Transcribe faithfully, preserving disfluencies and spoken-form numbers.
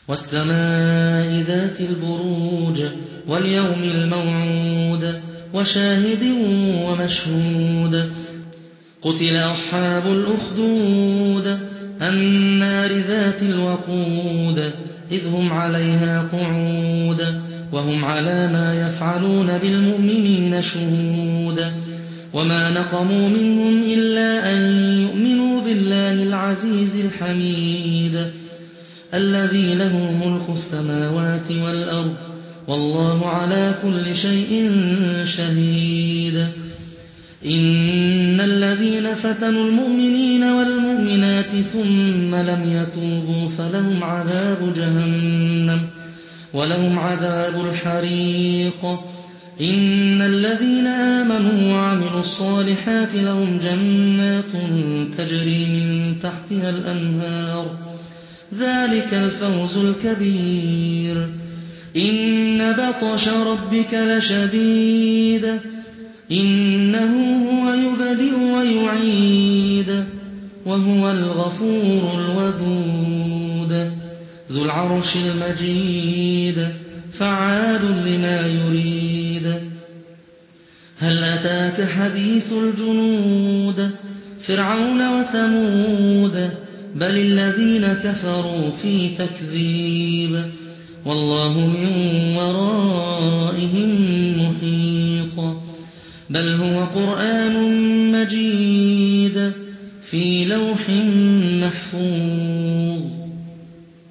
والسماء ذات البروج واليوم الموعود وشاهد ومشهود قتل أصحاب الأخدود النار ذات الوقود إذ هم عليها قعود وهم على ما يفعلون بالمؤمنين شهود وما نقموا منهم إلا أن يؤمنوا بالله العزيز الحميد الذي له ملك السماوات والأرض والله على كل شيء شهيد إن الذين فتنوا المؤمنين والمؤمنات ثم لم يتوبوا فلهم عذاب جهنم ولهم عذاب الحريق إن الذين آمنوا وعملوا الصالحات لهم جنات تجري من تحتها الأنهار ذلك الفوز الكبير إن بطش ربك لشديد إنه هو يبدئ ويعيد وهو الغفور الودود ذو العرش المجيد فعال لما يريد هل أتاك حديث الجنود فرعون وثمود بل الذين كفروا في تكذيب والله من وراء